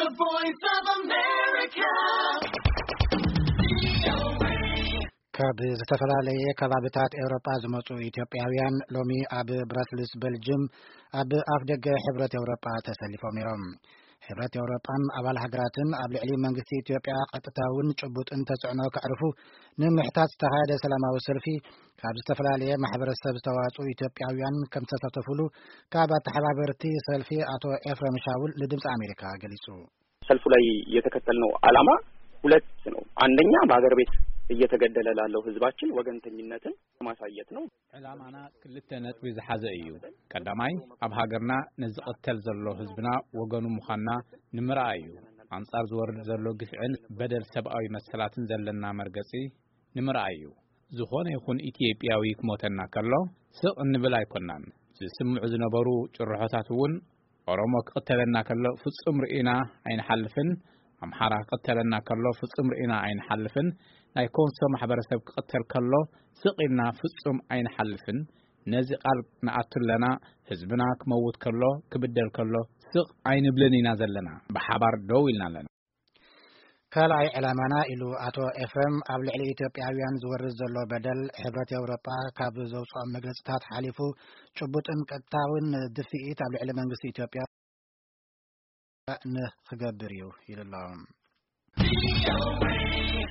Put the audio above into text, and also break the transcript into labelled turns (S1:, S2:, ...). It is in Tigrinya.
S1: The Voice of America.
S2: ካብ ዝተፈላለዩ ከባቢታት ኤውሮጳ ዝመጹ ኢትዮጵያውያን ሎሚ ኣብ ብራስልስ ቤልጅየም ኣብ ኣፍደገ ሕብረት ኤውሮጳ ተሰሊፎም ነይሮም። ሕብረት ኤውሮጳን ኣባል ሃገራትን ኣብ ልዕሊ መንግስቲ ኢትዮጵያ ቀጥታውን ጭቡጥን ተጽዕኖ ከዕርፉ ንምሕታት ዝተኻየደ ሰላማዊ ሰልፊ ካብ ዝተፈላለየ ማሕበረሰብ ዝተዋጹ ኢትዮጵያውያን ከም ተሳተፉሉ ካብ አተሓባበርቲ ሰልፊ አቶ ኤፍሬም ሻውል ለድምጽ አሜሪካ ገሊጹ።
S3: ሰልፉ ላይ የተከተልነው ዓላማ ሁለት ነው። አንደኛ በአገር ቤት እየተገደለ ላለው ህዝባችን ወገንተኝነትን ማሳየት ነው።
S4: ዓላማና ክልተ ነጥብ ዝሓዘ እዩ። ቀዳማይ ኣብ ሃገርና ንዝቀተል ዘሎ ህዝብና ወገኑ ምዃንና ንምርኣይ እዩ። አንጻር ዝወርድ ዘሎ ግፍዕን በደል ሰብኣዊ መሰላትን ዘለና መርገጺ ንምርኣይ እዩ። ዝኾነ ይኹን ኢትዮጵያዊ ክሞተና ከሎ ስቕ እንብል ኣይኮናን። ዝስምዑ ዝነበሩ ጭርሖታት እውን ኦሮሞ ክቀተለና ከሎ ፍጹም ርኢና ኣይንሓልፍን፣ አምሓራ ክቀተለና ከሎ ፍጹም ርኢና ኣይንሓልፍን፣ ናይ ኮንሶ ማሕበረሰብ ክቀተል ከሎ ስቕና ፍጹም ኣይንሓልፍን። ነዚ ቃል ንኣትለና ህዝብና ክመውት ከሎ ክብደል ከሎ ስቕ ኣይንብልን ኢና ዘለና። ብሓባር ደው ኢልና ኣለና።
S2: ካልኣይ ዕላማና ኢሉ አቶ ኤፍሬም ኣብ ልዕሊ ኢትዮጵያውያን ዝወርድ ዘሎ በደል ሕብረት ኤውሮጳ ካብ ዘውፅኦም መግለጽታት ሓሊፉ ጭቡጥን ቀጥታውን ድፍኢት ኣብ ልዕሊ መንግስቲ ኢትዮጵያ ንኽገብር እዩ ኢሉ ኣሎ።